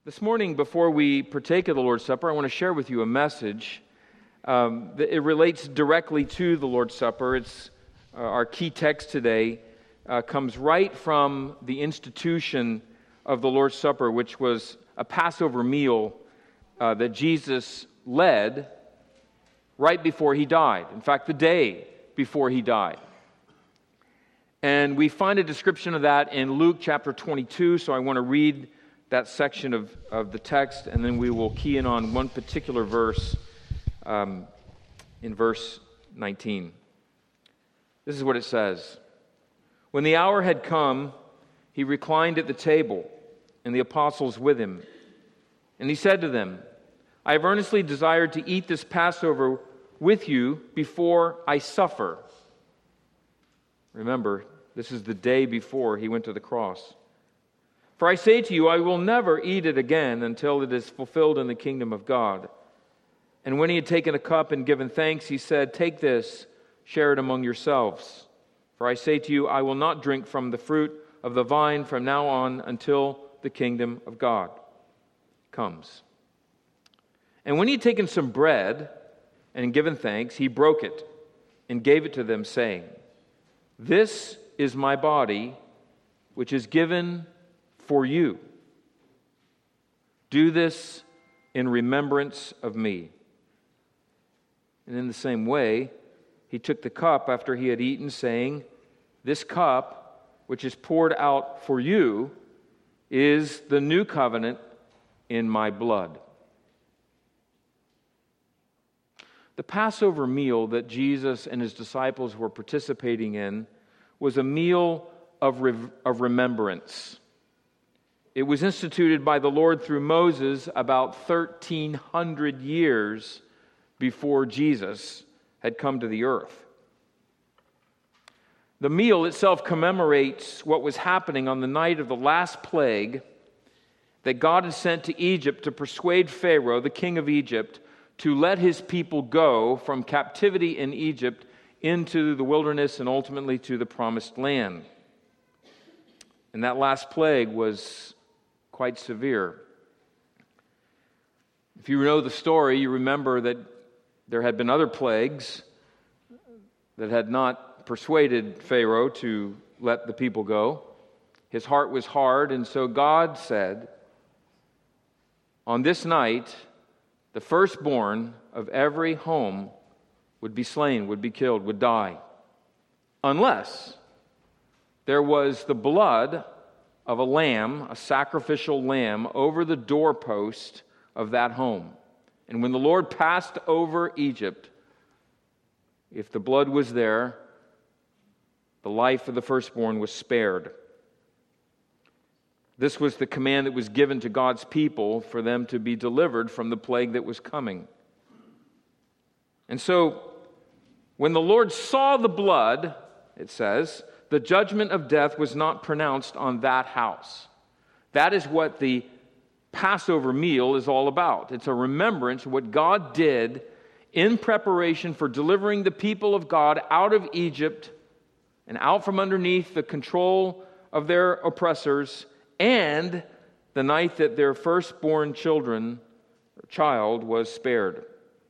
This morning, before we partake of the Lord's Supper, I want to share with you a message. It relates directly to the Lord's Supper. It's our key text today comes right from the institution of the Lord's Supper, which was a Passover meal that Jesus led right before he died. In fact, the day before he died. And we find a description of that in Luke chapter 22, so I want to read that section of the text, and then we will key in on one particular verse in verse 19. This is what it says. When the hour had come, he reclined at the table, and the apostles with him. And he said to them, I have earnestly desired to eat this Passover with you before I suffer. Remember, this is the day before he went to the cross. For I say to you, I will never eat it again until it is fulfilled in the kingdom of God. And when he had taken a cup and given thanks, he said, Take this, share it among yourselves. For I say to you, I will not drink from the fruit of the vine from now on until the kingdom of God comes. And when he had taken some bread and given thanks, he broke it and gave it to them, saying, This is my body, which is given for you. Do this in remembrance of me. And in the same way, he took the cup after he had eaten, saying, This cup, which is poured out for you, is the new covenant in my blood. The Passover meal that Jesus and his disciples were participating in was a meal of remembrance. It was instituted by the Lord through Moses about 1,300 years before Jesus had come to the earth. The meal itself commemorates what was happening on the night of the last plague that God had sent to Egypt to persuade Pharaoh, the king of Egypt, to let his people go from captivity in Egypt into the wilderness and ultimately to the promised land. And that last plague was quite severe. If you know the story, you remember that there had been other plagues that had not persuaded Pharaoh to let the people go. His heart was hard, and so God said, on this night, the firstborn of every home would be slain, would be killed, would die, unless there was the blood of a lamb, a sacrificial lamb, over the doorpost of that home. And when the Lord passed over Egypt, if the blood was there, the life of the firstborn was spared. This was the command that was given to God's people for them to be delivered from the plague that was coming. And so, when the Lord saw the blood, it says, the judgment of death was not pronounced on that house. That is what the Passover meal is all about. It's a remembrance of what God did in preparation for delivering the people of God out of Egypt and out from underneath the control of their oppressors, and the night that their firstborn child was spared.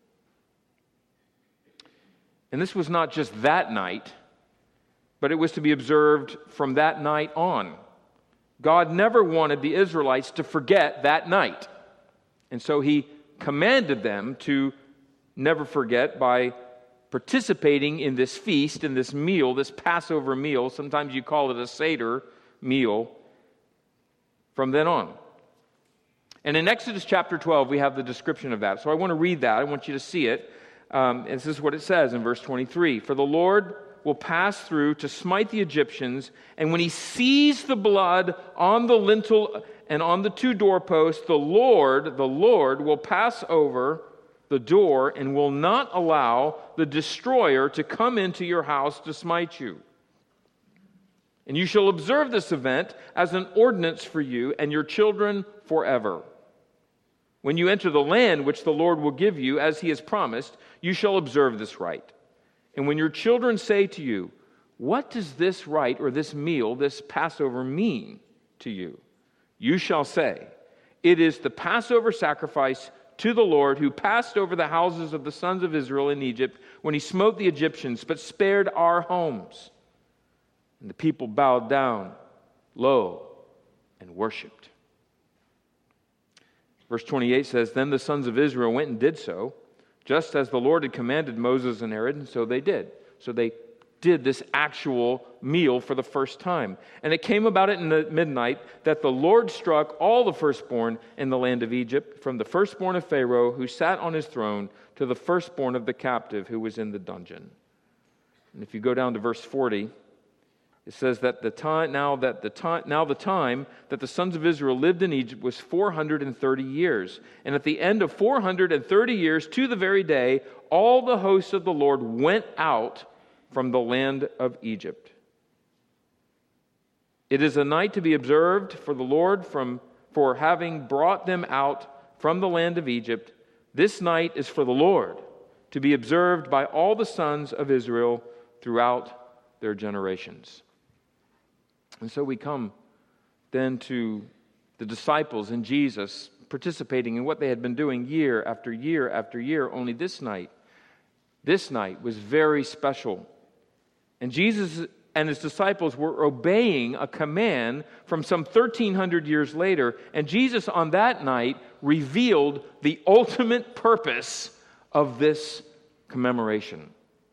And this was not just that night, but it was to be observed from that night on. God never wanted the Israelites to forget that night. And so he commanded them to never forget by participating in this feast, in this meal, this Passover meal. Sometimes you call it a Seder meal from then on. And in Exodus chapter 12, we have the description of that. So I want to read that. I want you to see it. This is what it says in verse 23. For the Lord will pass through to smite the Egyptians, and when he sees the blood on the lintel and on the two doorposts, the Lord will pass over the door and will not allow the destroyer to come into your house to smite you. And you shall observe this event as an ordinance for you and your children forever. When you enter the land which the Lord will give you, as he has promised, you shall observe this rite. And when your children say to you, What does this rite or this meal, this Passover mean to you? You shall say, It is the Passover sacrifice to the Lord, who passed over the houses of the sons of Israel in Egypt when he smote the Egyptians, but spared our homes. And the people bowed down low and worshipped. Verse 28 says, Then the sons of Israel went and did so, just as the Lord had commanded Moses and Aaron, and so they did. So they did this actual meal for the first time. And it came about at midnight that the Lord struck all the firstborn in the land of Egypt, from the firstborn of Pharaoh, who sat on his throne, to the firstborn of the captive who was in the dungeon. And if you go down to verse 40, it says that the time that the sons of Israel lived in Egypt was 430 years. And at the end of 430 years, to the very day, all the hosts of the Lord went out from the land of Egypt. It is a night to be observed for the Lord for having brought them out from the land of Egypt. This night is for the Lord, to be observed by all the sons of Israel throughout their generations. And so we come then to the disciples and Jesus participating in what they had been doing year after year after year. Only this night was very special. And Jesus and his disciples were obeying a command from some 1,300 years later. And Jesus on that night revealed the ultimate purpose of this commemoration.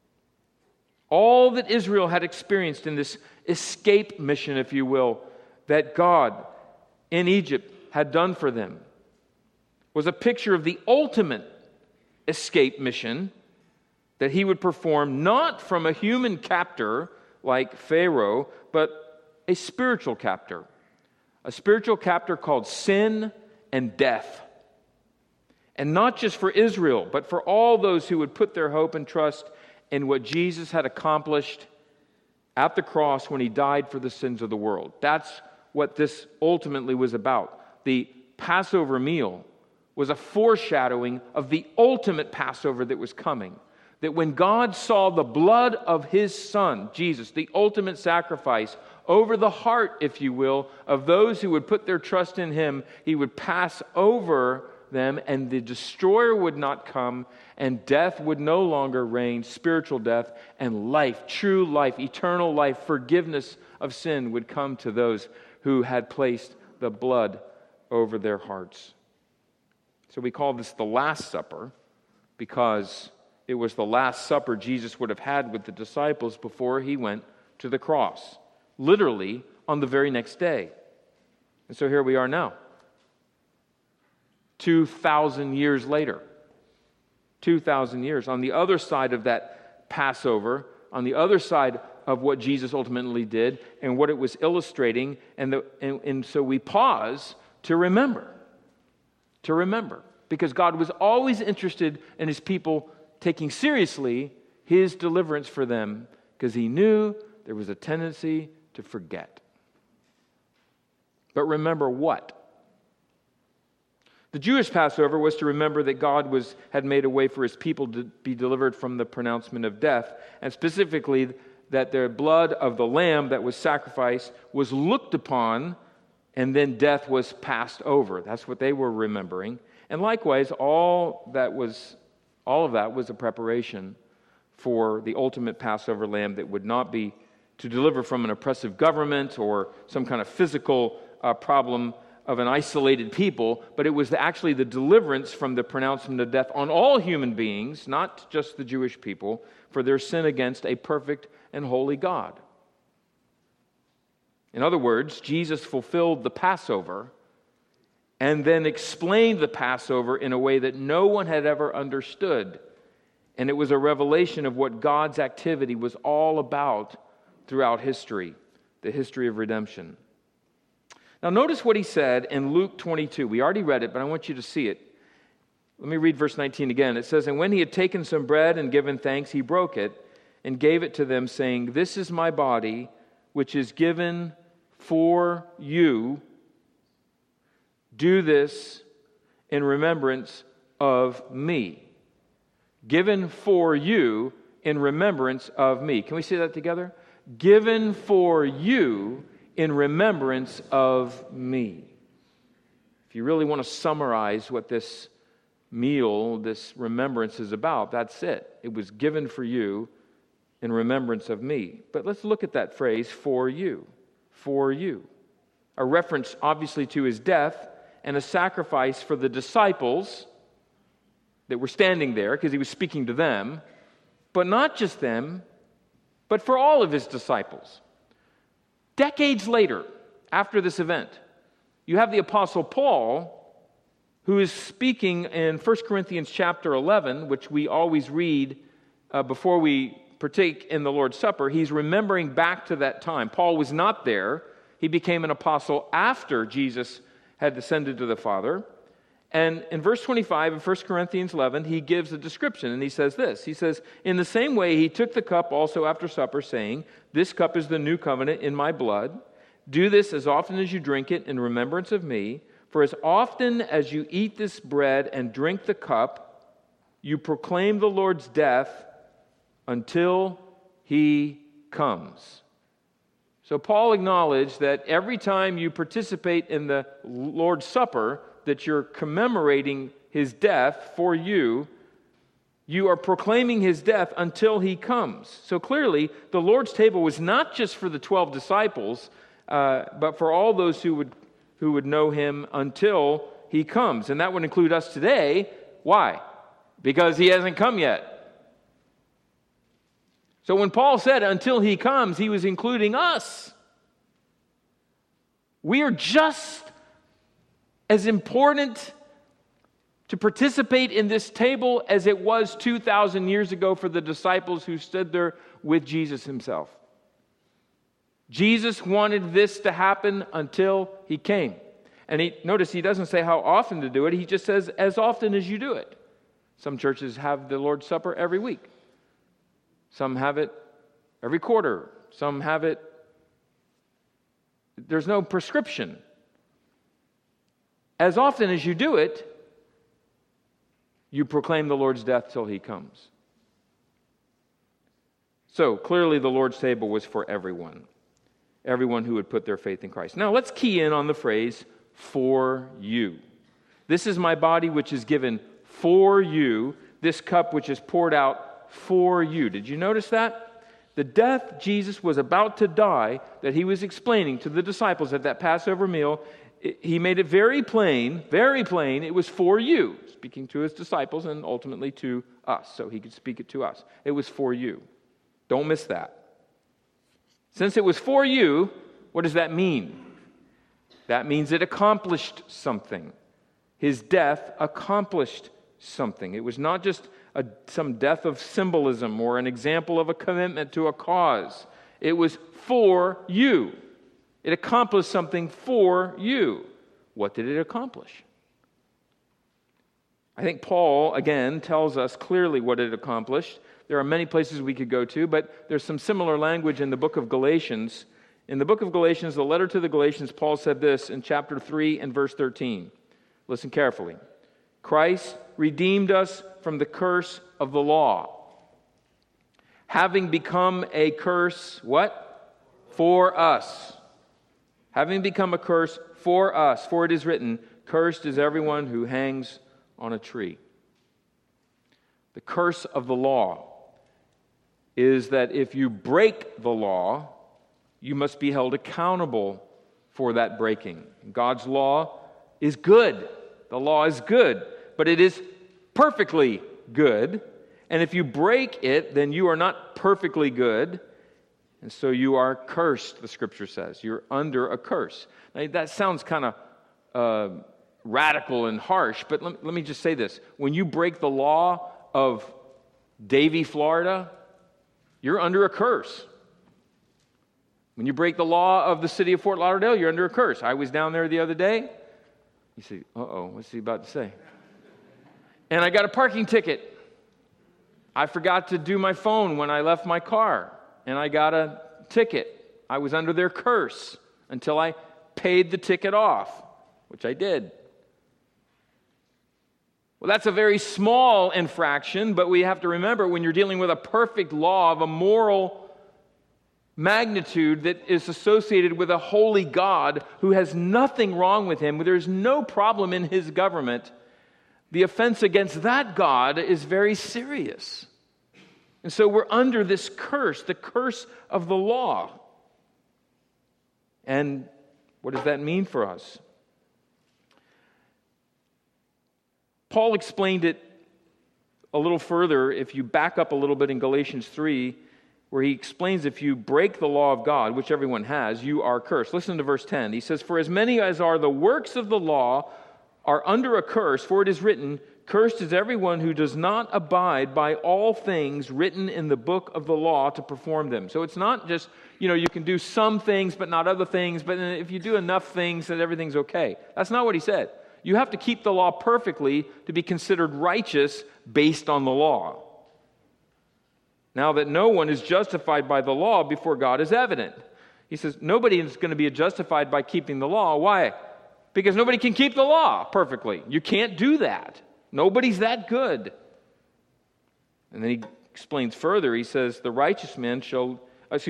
All that Israel had experienced in this escape mission, if you will, that God in Egypt had done for them, was a picture of the ultimate escape mission that he would perform, not from a human captor like Pharaoh, but a spiritual captor called sin and death. And not just for Israel, but for all those who would put their hope and trust in what Jesus had accomplished at the cross when he died for the sins of the world. That's what this ultimately was about. The Passover meal was a foreshadowing of the ultimate Passover that was coming. That when God saw the blood of his Son, Jesus, the ultimate sacrifice, over the heart, if you will, of those who would put their trust in him, he would pass over them, and the destroyer would not come, and death would no longer reign, spiritual death, and life, true life, eternal life, forgiveness of sin would come to those who had placed the blood over their hearts. So we call this the Last Supper, because it was the Last Supper Jesus would have had with the disciples before he went to the cross, literally on the very next day. And so here we are now, 2,000 years later. 2,000 years. On the other side of that Passover, on the other side of what Jesus ultimately did and what it was illustrating, and so we pause to remember. To remember. Because God was always interested in his people taking seriously his deliverance for them, because he knew there was a tendency to forget. But remember what? The Jewish Passover was to remember that God had made a way for his people to be delivered from the pronouncement of death, and specifically that the blood of the lamb that was sacrificed was looked upon, and then death was passed over. That's what they were remembering. And likewise, all of that was a preparation for the ultimate Passover lamb that would not be to deliver from an oppressive government or some kind of physical problem of an isolated people, but it was actually the deliverance from the pronouncement of death on all human beings, not just the Jewish people, for their sin against a perfect and holy God. In other words, Jesus fulfilled the Passover and then explained the Passover in a way that no one had ever understood. And it was a revelation of what God's activity was all about throughout history, the history of redemption. Now notice what he said in Luke 22. We already read it, but I want you to see it. Let me read verse 19 again. It says, And when he had taken some bread and given thanks, he broke it and gave it to them, saying, This is my body, which is given for you. Do this in remembrance of me. Given for you in remembrance of me. Can we say that together? Given for you in remembrance of me. If you really want to summarize what this meal, this remembrance is about, that's it. It was given for you in remembrance of me. But let's look at that phrase, for you. For you. A reference, obviously, to his death and a sacrifice for the disciples that were standing there, because he was speaking to them, but not just them, but for all of his disciples. Decades later, after this event, you have the Apostle Paul, who is speaking in 1 Corinthians chapter 11, which we always read before we partake in the Lord's Supper. He's remembering back to that time. Paul was not there. He became an apostle after Jesus had ascended to the Father. And in verse 25 of 1 Corinthians 11, he gives a description, and he says this. He says, "In the same way he took the cup also after supper, saying, 'This cup is the new covenant in my blood. Do this as often as you drink it in remembrance of me. For as often as you eat this bread and drink the cup, you proclaim the Lord's death until he comes.'" So Paul acknowledged that every time you participate in the Lord's Supper, that you're commemorating his death for you. You are proclaiming his death until he comes. So clearly, the Lord's table was not just for the 12 disciples, but for all those who would know him until he comes. And that would include us today. Why? Because he hasn't come yet. So when Paul said until he comes, he was including us. We are just as important to participate in this table as it was 2,000 years ago for the disciples who stood there with Jesus himself. Jesus wanted this to happen until he came. And notice he doesn't say how often to do it. He just says as often as you do it. Some churches have the Lord's Supper every week. Some have it every quarter. Some have it. There's no prescription. As often as you do it, you proclaim the Lord's death till he comes. So clearly the Lord's table was for everyone. Everyone who would put their faith in Christ. Now let's key in on the phrase, for you. This is my body which is given for you, this cup which is poured out for you. Did you notice that? The death Jesus was about to die, that he was explaining to the disciples at that Passover meal, he made it very plain, it was for you, speaking to his disciples and ultimately to us, so he could speak it to us. It was for you. Don't miss that. Since it was for you, what does that mean? That means it accomplished something. His death accomplished something. It was not just some death of symbolism or an example of a commitment to a cause. It was for you. It accomplished something for you. What did it accomplish? I think Paul, again, tells us clearly what it accomplished. There are many places we could go to, but there's some similar language in the book of Galatians. In the book of Galatians, the letter to the Galatians, Paul said this in chapter 3 and verse 13. Listen carefully. Christ redeemed us from the curse of the law, having become a curse, what? For us. Having become a curse for us. For it is written, cursed is everyone who hangs on a tree. The curse of the law is that if you break the law, you must be held accountable for that breaking. God's law is good. The law is good, but it is perfectly good. And if you break it, then you are not perfectly good. And so you are cursed, the scripture says. You're under a curse. Now, that sounds kind of radical and harsh, but let me just say this. When you break the law of Davie, Florida, you're under a curse. When you break the law of the city of Fort Lauderdale, you're under a curse. I was down there the other day. You say, what's he about to say? And I got a parking ticket. I forgot to do my phone when I left my car, and I got a ticket. I was under their curse until I paid the ticket off, which I did. Well, that's a very small infraction, but we have to remember when you're dealing with a perfect law of a moral magnitude that is associated with a holy God who has nothing wrong with him, there's no problem in his government, the offense against that God is very serious. And so we're under this curse, the curse of the law. And what does that mean for us? Paul explained it a little further if you back up a little bit in Galatians 3, where he explains if you break the law of God, which everyone has, you are cursed. Listen to verse 10. He says, "For as many as are the works of the law are under a curse, for it is written, cursed is everyone who does not abide by all things written in the book of the law to perform them." So it's not just, you can do some things but not other things, but if you do enough things, then everything's okay. That's not what he said. You have to keep the law perfectly to be considered righteous based on the law. Now that no one is justified by the law before God is evident. He says nobody is going to be justified by keeping the law. Why? Because nobody can keep the law perfectly. You can't do that. Nobody's that good. And then he explains further. He says, the righteous man shall,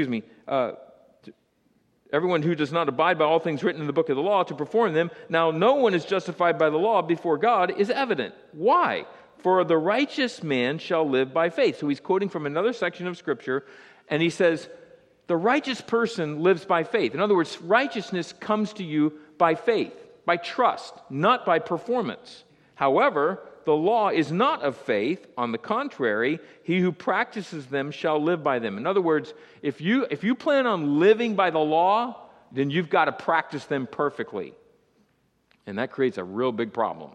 everyone who does not abide by all things written in the book of the law to perform them. Now no one is justified by the law before God is evident. Why? For the righteous man shall live by faith. So he's quoting from another section of Scripture, and he says, the righteous person lives by faith. In other words, righteousness comes to you by faith, by trust, not by performance. However, the law is not of faith. On the contrary, he who practices them shall live by them. In other words, if you plan on living by the law, then you've got to practice them perfectly. And that creates a real big problem.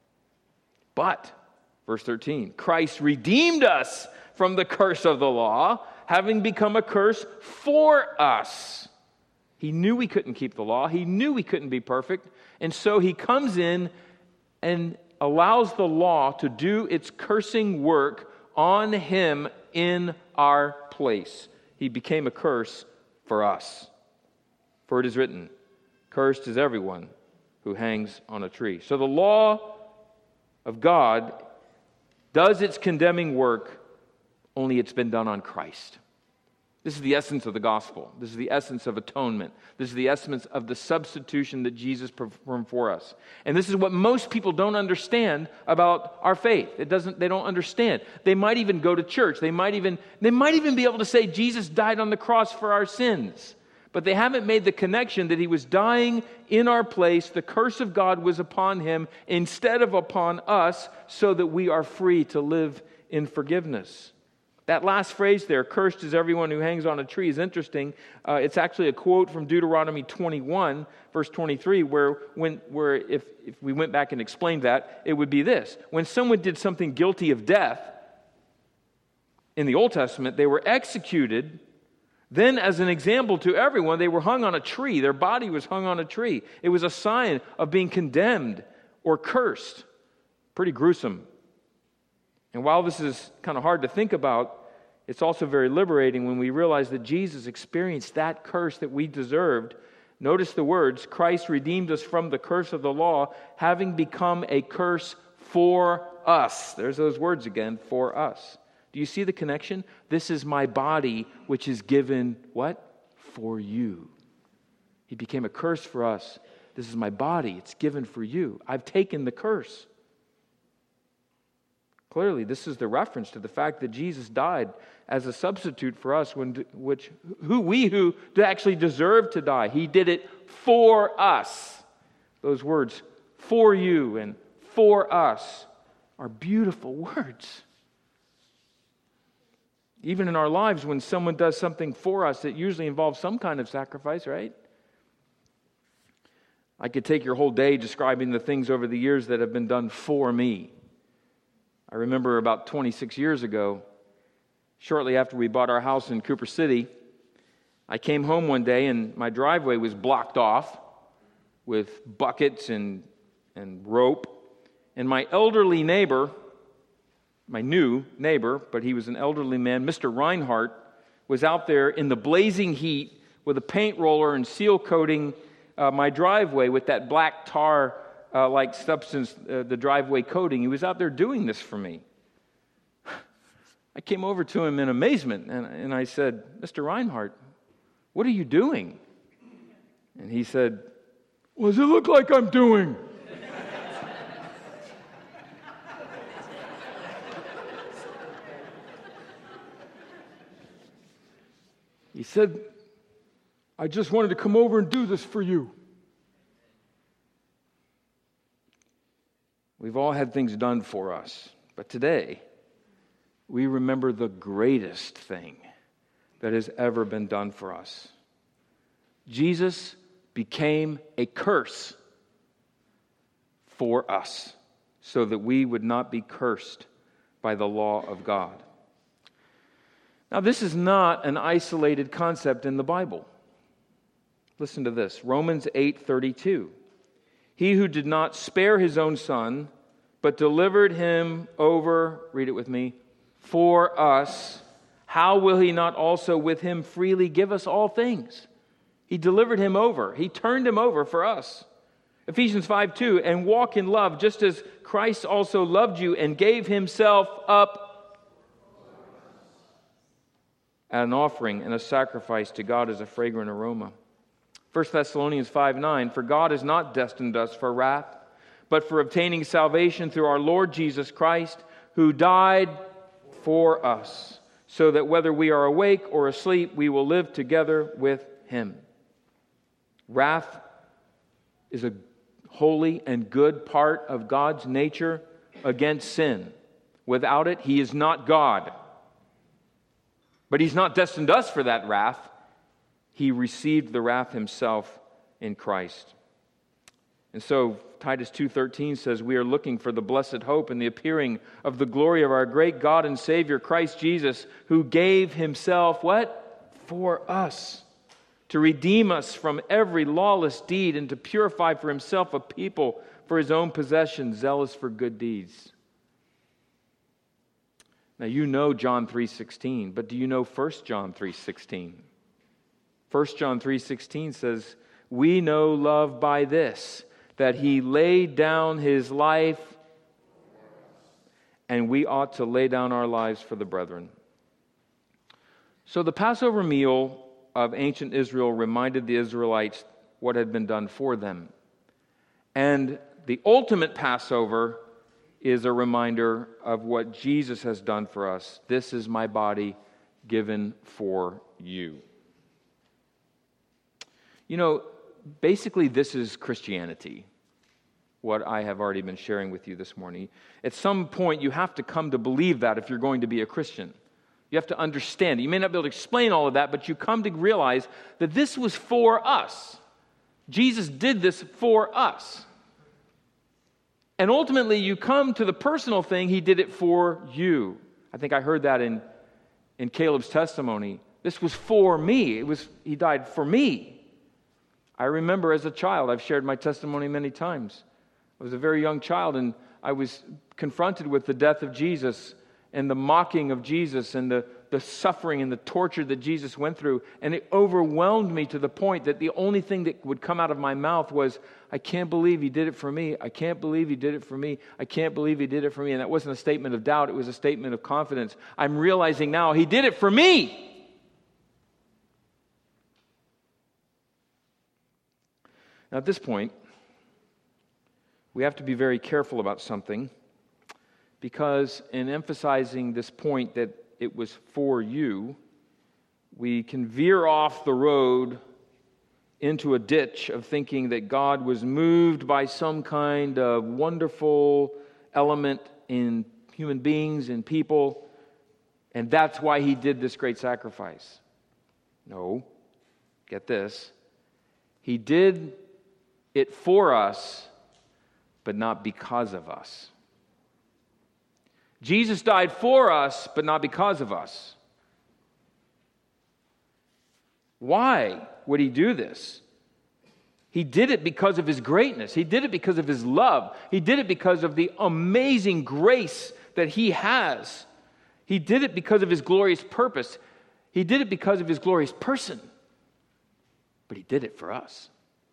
But, verse 13, Christ redeemed us from the curse of the law, having become a curse for us. He knew we couldn't keep the law. He knew we couldn't be perfect. And so he comes in and allows the law to do its cursing work on him in our place. He became a curse for us. For it is written, cursed is everyone who hangs on a tree. So the law of God does its condemning work, only it's been done on Christ. This is the essence of the gospel. This is the essence of atonement. This is the essence of the substitution that Jesus performed for us. And this is what most people don't understand about our faith. They don't understand. They might even go to church. They might even be able to say Jesus died on the cross for our sins. But they haven't made the connection that he was dying in our place. The curse of God was upon him instead of upon us, so that we are free to live in forgiveness. That last phrase there, cursed is everyone who hangs on a tree, is interesting. It's actually a quote from Deuteronomy 21, verse 23, where if we went back and explained that, it would be this. When someone did something guilty of death in the Old Testament, they were executed. Then, as an example to everyone, they were hung on a tree. Their body was hung on a tree. It was a sign of being condemned or cursed. Pretty gruesome. And while this is kind of hard to think about, it's also very liberating when we realize that Jesus experienced that curse that we deserved. Notice the words, Christ redeemed us from the curse of the law, having become a curse for us. There's those words again, for us. Do you see the connection? This is my body, which is given, what? For you. He became a curse for us. This is my body. It's given for you. I've taken the curse. Clearly, this is the reference to the fact that Jesus died as a substitute for us, who actually deserved to die. He did it for us. Those words, for you and for us, are beautiful words. Even in our lives, when someone does something for us, it usually involves some kind of sacrifice, right? I could take your whole day describing the things over the years that have been done for me. I remember about 26 years ago, shortly after we bought our house in Cooper City, I came home one day and my driveway was blocked off with buckets and rope. And my elderly neighbor, my new neighbor, but he was an elderly man, Mr. Reinhardt, was out there in the blazing heat with a paint roller and seal coating my driveway with that black tar like substance, the driveway coating. He was out there doing this for me. I came over to him in amazement, and I said, Mr. Reinhardt, "What are you doing?" And he said, "What does it look like I'm doing?" He said, "I just wanted to come over and do this for you." We've all had things done for us, but today we remember the greatest thing that has ever been done for us. Jesus became a curse for us so that we would not be cursed by the law of God. Now, this is not an isolated concept in the Bible. Listen to this, Romans 8:32. He who did not spare his own son, but delivered him over, read it with me, for us, how will he not also with him freely give us all things? He delivered him over. He turned him over for us. Ephesians 5:2, and walk in love, just as Christ also loved you and gave himself up as an offering and a sacrifice to God as a fragrant aroma. 1 Thessalonians 5:9, for God has not destined us for wrath, but for obtaining salvation through our Lord Jesus Christ, who died for us, so that whether we are awake or asleep, we will live together with him. Wrath is a holy and good part of God's nature against sin. Without it, he is not God. But he's not destined us for that wrath. He received the wrath himself in Christ. And so Titus 2:13 says, we are looking for the blessed hope and the appearing of the glory of our great God and Savior, Christ Jesus, who gave himself, what? For us, to redeem us from every lawless deed and to purify for himself a people for his own possession, zealous for good deeds. Now you know John 3:16, but do you know 1 John 3:16? 1 John 3:16 says, we know love by this, that he laid down his life, and we ought to lay down our lives for the brethren. So the Passover meal of ancient Israel reminded the Israelites what had been done for them. And the ultimate Passover is a reminder of what Jesus has done for us. This is my body given for you. You know, basically this is Christianity, what I have already been sharing with you this morning. At some point you have to come to believe that if you're going to be a Christian. You have to understand it. You may not be able to explain all of that, but you come to realize that this was for us. Jesus did this for us. And ultimately, you come to the personal thing, he did it for you. I think I heard that in Caleb's testimony. This was for me. He died for me. I remember as a child, I've shared my testimony many times. I was a very young child, and I was confronted with the death of Jesus and the mocking of Jesus and the suffering and the torture that Jesus went through. And it overwhelmed me to the point that the only thing that would come out of my mouth was, I can't believe he did it for me. I can't believe he did it for me. I can't believe he did it for me. And that wasn't a statement of doubt. It was a statement of confidence. I'm realizing now he did it for me. Now at this point, we have to be very careful about something, because in emphasizing this point that it was for you, we can veer off the road into a ditch of thinking that God was moved by some kind of wonderful element in human beings and people, and that's why he did this great sacrifice. No, get this. He did it for us, but not because of us. Jesus died for us, but not because of us. Why would he do this? He did it because of his greatness. He did it because of his love. He did it because of the amazing grace that he has. He did it because of his glorious purpose. He did it because of his glorious person. But he did it for us.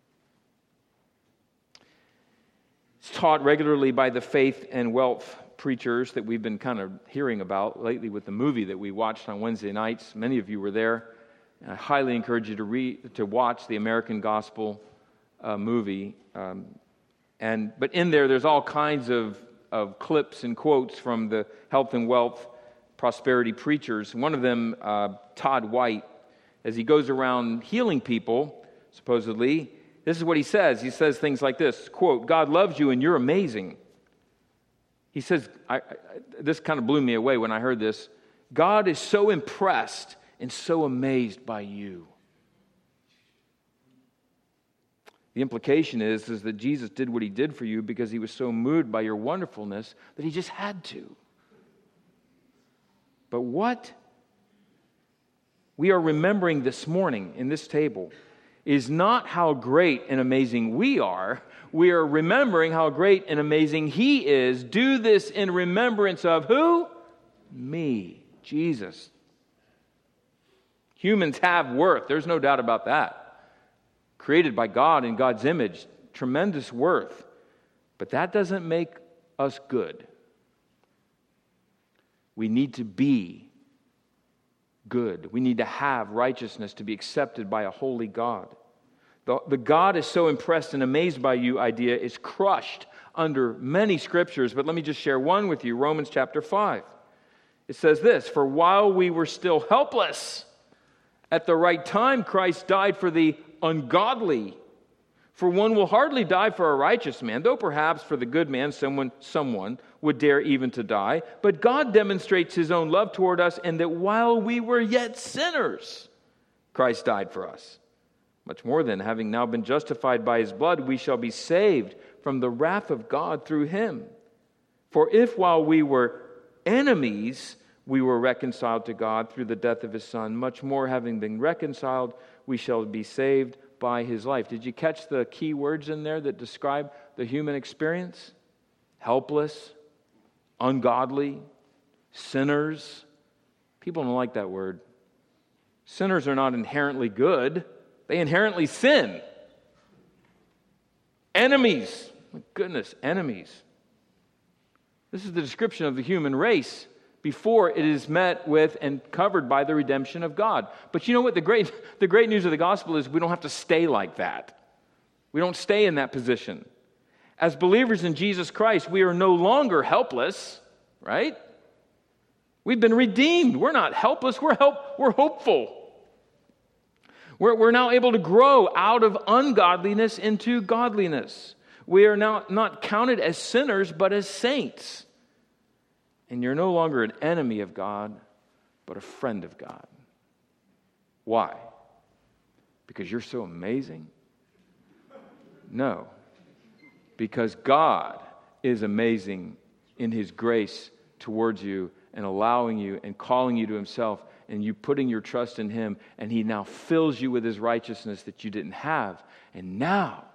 It's taught regularly by the faith and wealth preachers that we've been kind of hearing about lately with the movie that we watched on Wednesday nights. Many of you were there. And I highly encourage you to watch the American Gospel movie. But in there's all kinds of clips and quotes from the health and wealth prosperity preachers. One of them, Todd White, as he goes around healing people, supposedly, this is what he says. He says things like this, quote, "God loves you and you're amazing." He says, this kind of blew me away when I heard this. "God is so impressed and so amazed by you." The implication is that Jesus did what he did for you because he was so moved by your wonderfulness that he just had to. But what we are remembering this morning in this table is not how great and amazing we are. We are remembering how great and amazing he is. Do this in remembrance of who? Me, Jesus. Humans have worth. There's no doubt about that. Created by God in God's image, tremendous worth. But that doesn't make us good. We need to be good. We need to have righteousness to be accepted by a holy God. The God is so impressed and amazed by you idea is crushed under many scriptures, but let me just share one with you. Romans chapter 5. It says this, "For while we were still helpless, at the right time Christ died for the ungodly. For one will hardly die for a righteous man, though perhaps for the good man someone would dare even to die. But God demonstrates his own love toward us, and that while we were yet sinners, Christ died for us. Much more than, having now been justified by his blood, we shall be saved from the wrath of God through him. For if while we were enemies, we were reconciled to God through the death of his Son, much more, having been reconciled, we shall be saved by his life." Did you catch the key words in there that describe the human experience? Helpless, ungodly, sinners. People don't like that word. Sinners are not inherently good. They inherently sin. Enemies. My goodness, enemies. This is the description of the human race before it is met with and covered by the redemption of God. But you know what? The great news of the gospel is we don't have to stay like that. We don't stay in that position. As believers in Jesus Christ, we are no longer helpless, right? We've been redeemed. We're not helpless. We're hopeful. We're now able to grow out of ungodliness into godliness. We are now not counted as sinners, but as saints. And you're no longer an enemy of God, but a friend of God. Why? Because you're so amazing? No. Because God is amazing in his grace towards you and allowing you and calling you to himself and you putting your trust in him, and he now fills you with his righteousness that you didn't have. And now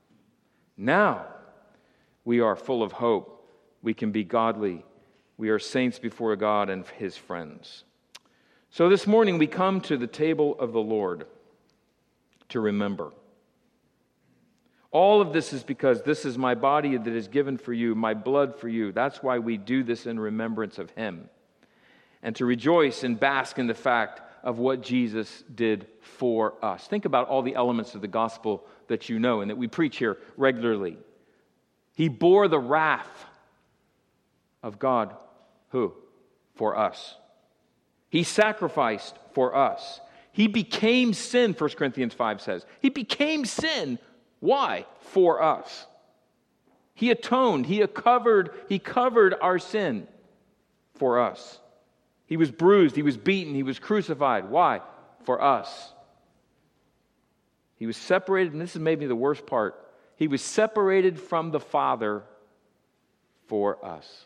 we are full of hope. We can be godly. We are saints before God and his friends. So this morning we come to the table of the Lord to remember. All of this is because this is my body that is given for you, my blood for you. That's why we do this in remembrance of him. And to rejoice and bask in the fact of what Jesus did for us. Think about all the elements of the gospel that you know and that we preach here regularly. He bore the wrath of God. Who? For us. He sacrificed for us. He became sin, 1 Corinthians 5 says. He became sin. Why? For us. He atoned. He covered our sin for us. He was bruised. He was beaten. He was crucified. Why? For us. He was separated, and this is maybe the worst part. He was separated from the Father for us.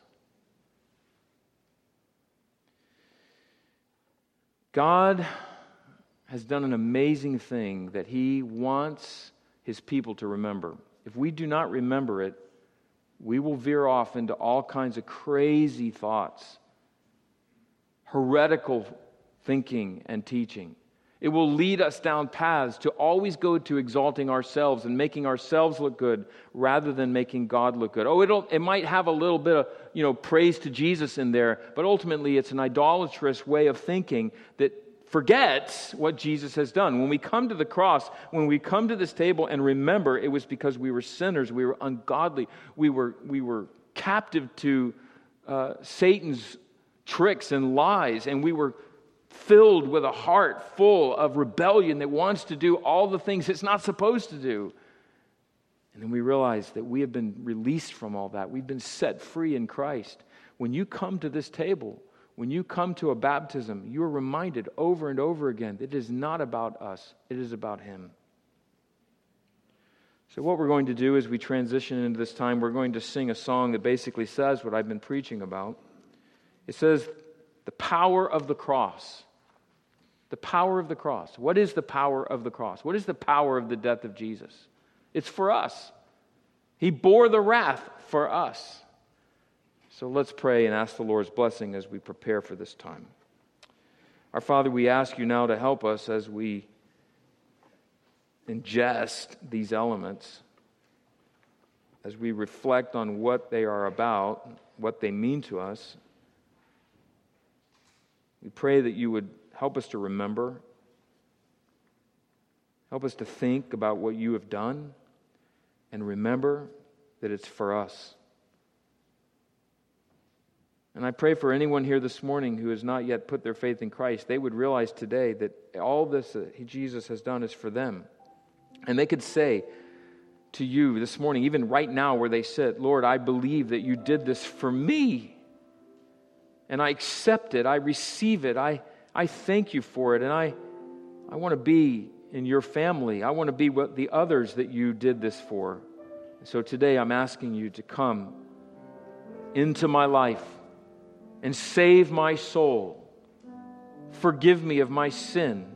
God has done an amazing thing that he wants his people to remember. If we do not remember it, we will veer off into all kinds of crazy thoughts, heretical thinking and teaching. It will lead us down paths to always go to exalting ourselves and making ourselves look good rather than making God look good. It might have a little bit of, praise to Jesus in there, but ultimately it's an idolatrous way of thinking that forgets what Jesus has done. When we come to the cross, when we come to this table and remember it was because we were sinners, we were ungodly, we were captive to Satan's tricks and lies, and we were filled with a heart full of rebellion that wants to do all the things it's not supposed to do. And then we realize that we have been released from all that. We've been set free in Christ. When you come to this table, when you come to a baptism, you are reminded over and over again that it is not about us, it is about Him. So what we're going to do as we transition into this time, we're going to sing a song that basically says what I've been preaching about. It says, the power of the cross. The power of the cross. What is the power of the cross? What is the power of the death of Jesus? It's for us. He bore the wrath for us. So let's pray and ask the Lord's blessing as we prepare for this time. Our Father, we ask you now to help us as we ingest these elements, as we reflect on what they are about, what they mean to us. We pray that you would help us to remember, help us to think about what you have done, and remember that it's for us. And I pray for anyone here this morning who has not yet put their faith in Christ, they would realize today that all this that Jesus has done is for them. And they could say to you this morning, even right now where they sit, Lord, I believe that you did this for me. And I accept it. I receive it. I thank you for it. And I want to be in your family. I want to be what the others that you did this for. So today I'm asking you to come into my life and save my soul. Forgive me of my sin.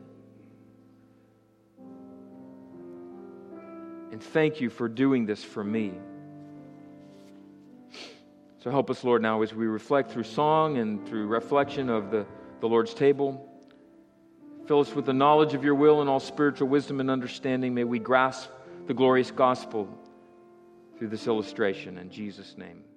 And thank you for doing this for me. So help us, Lord, now as we reflect through song and through reflection of the Lord's table. Fill us with the knowledge of your will and all spiritual wisdom and understanding. May we grasp the glorious gospel through this illustration. In Jesus' name.